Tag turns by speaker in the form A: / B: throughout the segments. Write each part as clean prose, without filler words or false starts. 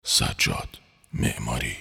A: سجاد معماری.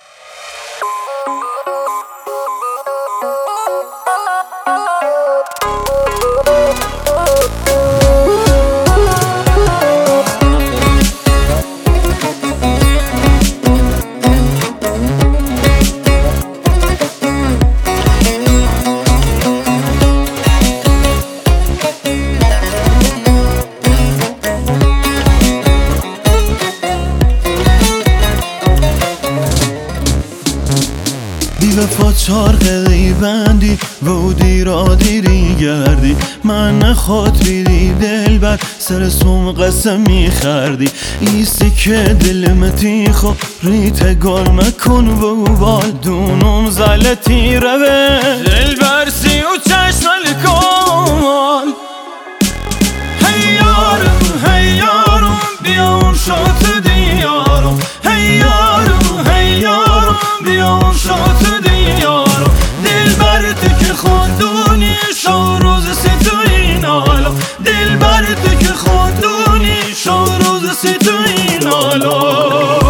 B: وفا چارقه بندی و دیرا دیری گردی من نخواد بیدی دل بر سر سوم قسم میخردی ایستی که دلمتی خو ریت گل مکن و بال دونم زلتی روه دل برسی و چشم الکال هی یارم بیا اون شات دیارم هی یارم بیا اون شات دیارم دل برت که خودونی شو روز سی تو این حالا دل برت که خودونی شو روز سی تو این حالا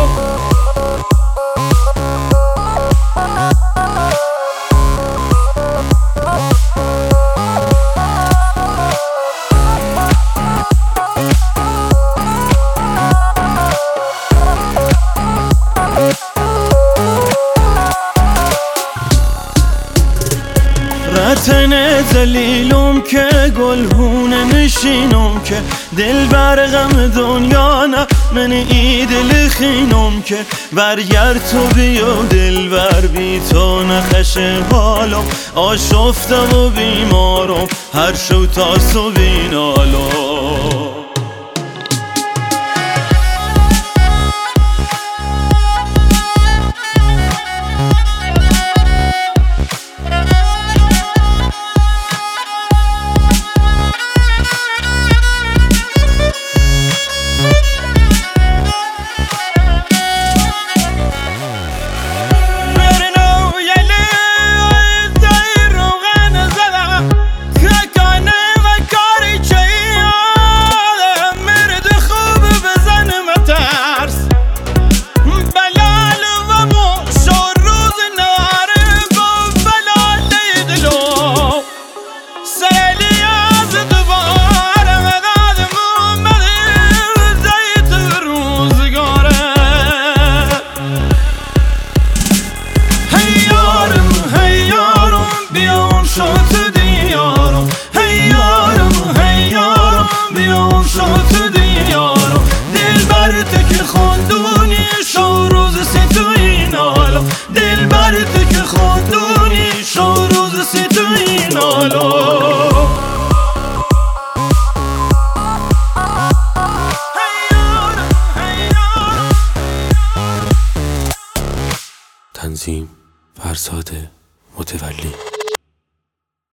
B: رتن دلیلم که گلهونه نشینم که دل برغم دنیا نه من ای دل خینم که برگر تو بیا دل بر بی تو نخش حالم آشفتم و بیمارم هر شو تا صبح نالم شات دیارم دل برت که خواندونی شو روز سی تو این حالا دل برت که خواندونی شو روز سی تو این حالا
A: تنظیم فرزاد متولی.